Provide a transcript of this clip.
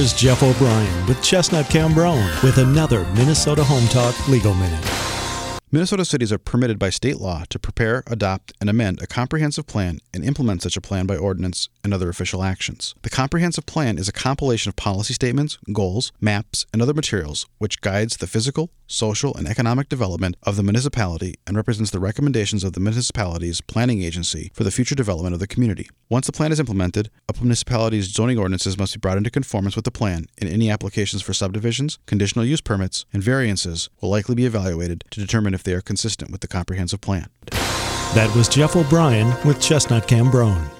Here's Jeff O'Brien with Chestnut Cambrone with another Minnesota Home Talk Legal Minute. Minnesota cities are permitted by state law to prepare, adopt, and amend a comprehensive plan and implement such a plan by ordinance and other official actions. The comprehensive plan is a compilation of policy statements, goals, maps, and other materials which guides the physical, social, and economic development of the municipality and represents the recommendations of the municipality's planning agency for the future development of the community. Once the plan is implemented, a municipality's zoning ordinances must be brought into conformance with the plan, and any applications for subdivisions, conditional use permits, and variances will likely be evaluated to determine if they are consistent with the comprehensive plan. That was Jeff O'Brien with Chestnut Cambrone.